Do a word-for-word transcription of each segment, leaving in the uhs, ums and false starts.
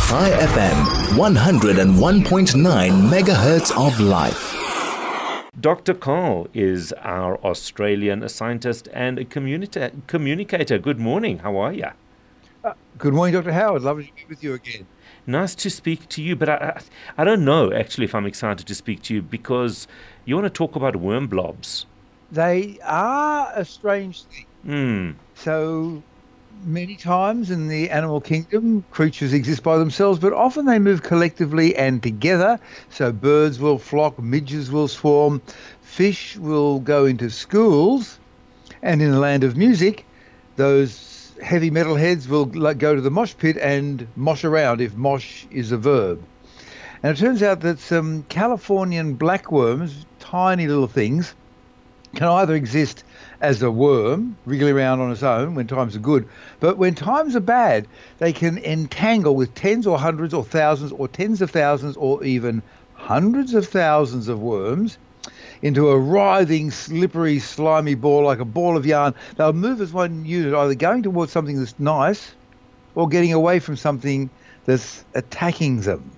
Chai F M, one oh one point nine megahertz of life. Doctor Carl is our Australian scientist and a communica- communicator. Good morning. How are you? Uh, good morning, Doctor Howard. Lovely to be with you again. Nice to speak to you, but I, I, I don't know actually if I'm excited to speak to you because you want to talk about worm blobs. They are a strange thing. Mm. So many times in the animal kingdom, creatures exist by themselves, but often they move collectively and together. So birds will flock, midges will swarm, fish will go into schools, and in the land of music, those heavy metal heads will go to the mosh pit and mosh around, if mosh is a verb. And it turns out that some Californian blackworms, tiny little things, can either exist as a worm, wriggling around on its own when times are good, but when times are bad, they can entangle with tens or hundreds or thousands or tens of thousands or even hundreds of thousands of worms into a writhing, slippery, slimy ball like a ball of yarn. They'll move as one unit, either going towards something that's nice or getting away from something that's attacking them.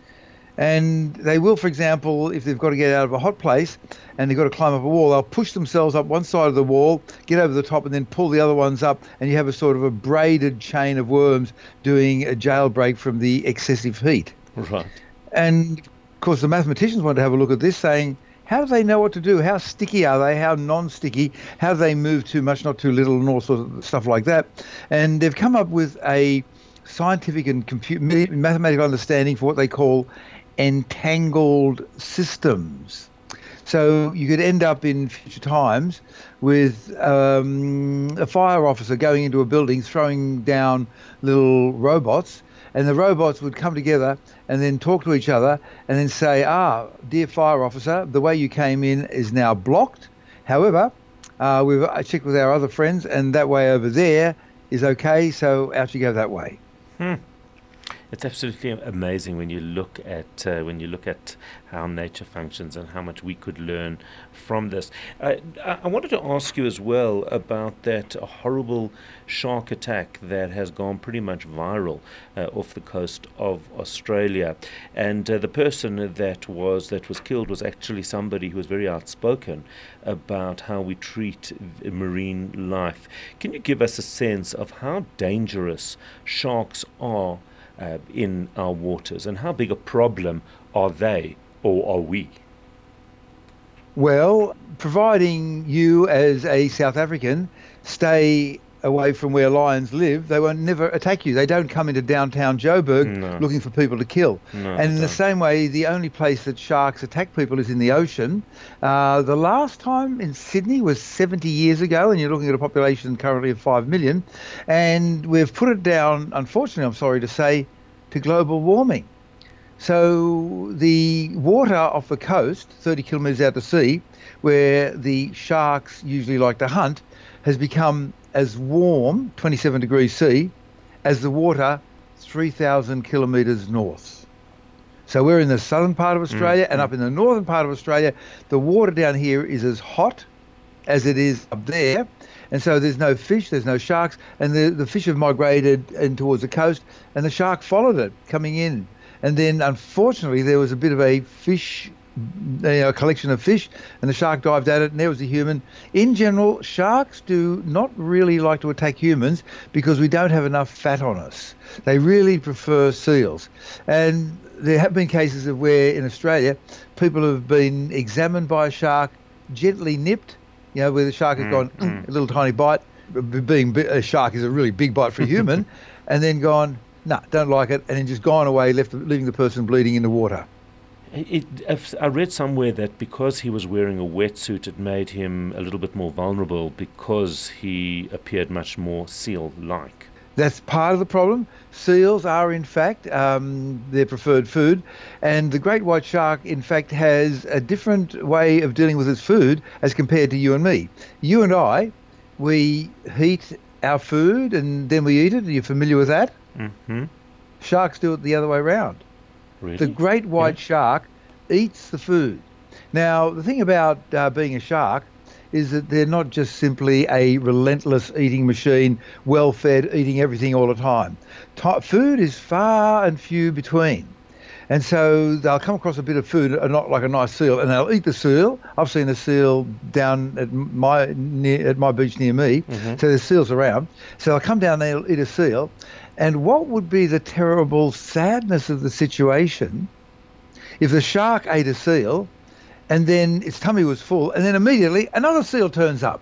And they will, for example, if they've got to get out of a hot place and they've got to climb up a wall, they'll push themselves up one side of the wall, get over the top, and then pull the other ones up, and you have a sort of a braided chain of worms doing a jailbreak from the excessive heat. Right. And, of course, the mathematicians want to have a look at this, saying, how do they know what to do? How sticky are they? How non-sticky? How do they move too much, not too little, and all sorts of stuff like that? And they've come up with a scientific and compu- mathematical understanding for what they call entangled systems. So you could end up in future times with um, a fire officer going into a building, throwing down little robots, and the robots would come together and then talk to each other and then say, ah, dear fire officer, the way you came in is now blocked. However, uh, we've checked with our other friends, and that way over there is okay, so out you go that way. Hmm. It's absolutely amazing when you look at uh, when you look at how nature functions and how much we could learn from this. Uh, I wanted to ask you as well about that horrible shark attack that has gone pretty much viral uh, off the coast of Australia, and uh, the person that was that was killed was actually somebody who was very outspoken about how we treat marine life. Can you give us a sense of how dangerous sharks are Uh, in our waters, and how big a problem are they, or are we? Well, providing you as a South African stay away from where lions live, they won't never attack you. They don't come into downtown Joburg No. looking for people to kill. No, and in they the don't. same way, the only place that sharks attack people is in the ocean. Uh, the last time in Sydney was seventy years ago, and you're looking at a population currently of five million. And we've put it down, unfortunately, I'm sorry to say, to global warming. So the water off the coast, thirty kilometres out to sea, where the sharks usually like to hunt, has become as warm, twenty-seven degrees C, as the water three thousand kilometres north. So we're in the southern part of Australia, mm, and mm. up in the northern part of Australia, the water down here is as hot as it is up there. And so there's no fish, there's no sharks, and the, the fish have migrated in towards the coast, and the shark followed it, coming in. And then, unfortunately, there was a bit of a fish, you know, a collection of fish, and the shark dived at it, and there was a human. In general, sharks do not really like to attack humans because we don't have enough fat on us. They really prefer seals. And there have been cases of where, in Australia, people have been examined by a shark, gently nipped, you know, where the shark has mm, gone, mm. a little tiny bite, being a shark is a really big bite for a human, and then gone, no, nah, don't like it, and then just gone away, left leaving the person bleeding in the water. It, I read somewhere that because he was wearing a wetsuit, it made him a little bit more vulnerable because he appeared much more seal-like. That's part of the problem. Seals are, in fact, um, their preferred food. And the great white shark, in fact, has a different way of dealing with its food as compared to you and me. You and I, we heat our food and then we eat it. Are you familiar with that? Mm-hmm. Sharks do it the other way around. Really? The great white yeah. shark eats the food. Now, the thing about uh, being a shark is that they're not just simply a relentless eating machine, well-fed, eating everything all the time. Ti- food is far and few between. And so they'll come across a bit of food, uh, not like a nice seal, and they'll eat the seal. I've seen a seal down at my near, at my beach near me, Mm-hmm. so there's seals around. So they'll come down, they'll eat a seal. And what would be the terrible sadness of the situation if the shark ate a seal and then its tummy was full, and then immediately another seal turns up?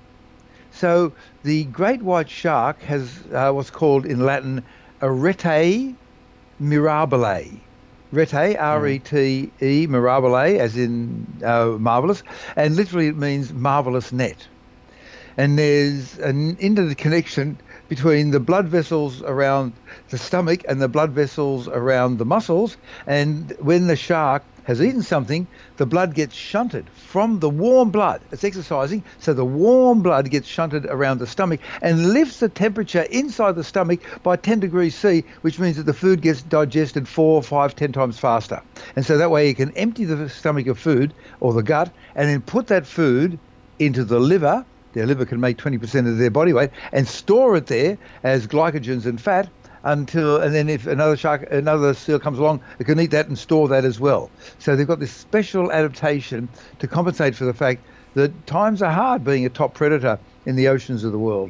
So the great white shark has uh, what's called in Latin a rete mirabile. Rete, R E T E, mirabile, as in uh, marvellous, and literally it means marvellous net. And there's an interconnection between the blood vessels around the stomach and the blood vessels around the muscles, and when the shark has eaten something, the blood gets shunted from the warm blood. It's exercising, so the warm blood gets shunted around the stomach and lifts the temperature inside the stomach by ten degrees C, which means that the food gets digested four, five, ten times faster. And so that way you can empty the stomach of food, or the gut, and then put that food into the liver. Their liver can make twenty percent of their body weight, and store it there as glycogens and fat until, and then if another shark, another seal comes along, it can eat that and store that as well. So they've got this special adaptation to compensate for the fact that times are hard being a top predator in the oceans of the world.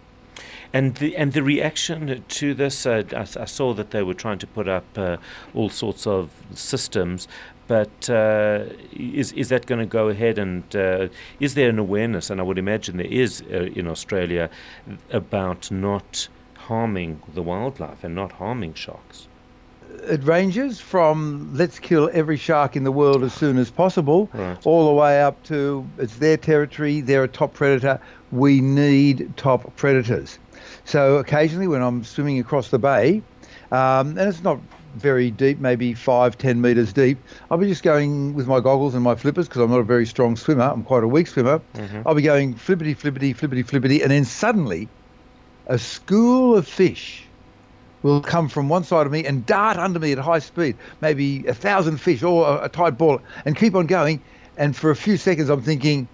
And the and the reaction to this, uh, I, I saw that they were trying to put up uh, all sorts of systems, but uh, is is that going to go ahead? And uh, is there an awareness? And I would imagine there is uh, in Australia about not harming the wildlife and not harming sharks. It ranges from let's kill every shark in the world as soon as possible, Right. all the way up to it's their territory, they're a top predator, we need top predators. So occasionally when I'm swimming across the bay, um, and it's not very deep, maybe five, ten metres deep, I'll be just going with my goggles and my flippers, because I'm not a very strong swimmer, I'm quite a weak swimmer. Mm-hmm. I'll be going flippity, flippity, flippity, flippity, and then suddenly a school of fish will come from one side of me and dart under me at high speed, maybe a thousand fish or a, a tide ball, and keep on going. And for a few seconds I'm thinking,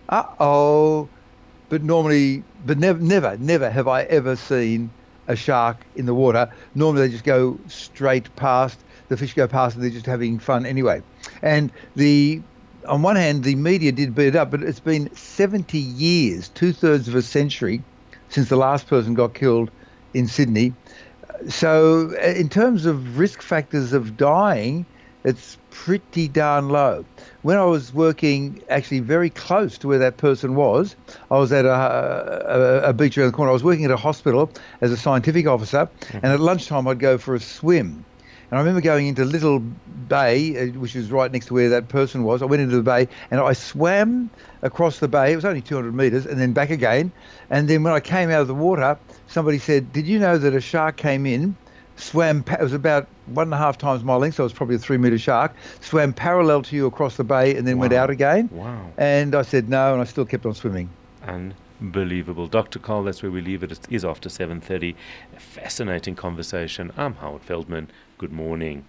uh-oh, but normally, but never, never, never have I ever seen a shark in the water. Normally they just go straight past, the fish go past and they're just having fun anyway. And the on one hand, the media did beat it up, but it's been seventy years, two-thirds of a century, since the last person got killed in Sydney. So in terms of risk factors of dying, it's pretty darn low. When I was working actually very close to where that person was, I was at a, a, a beach around the corner. I was working at a hospital as a scientific officer, mm-hmm. and at lunchtime I'd go for a swim. And I remember going into Little Bay, which is right next to where that person was. I went into the bay and I swam across the bay. It was only two hundred metres, and then back again. And then when I came out of the water, somebody said, did you know that a shark came in, swam, it was about one and a half times my length, so it was probably a three metre shark, swam parallel to you across the bay and then Wow. went out again? Wow. And I said no, and I still kept on swimming. Unbelievable. Doctor Carl, that's where we leave it. It is after seven thirty. A fascinating conversation. I'm Howard Feldman. Good morning.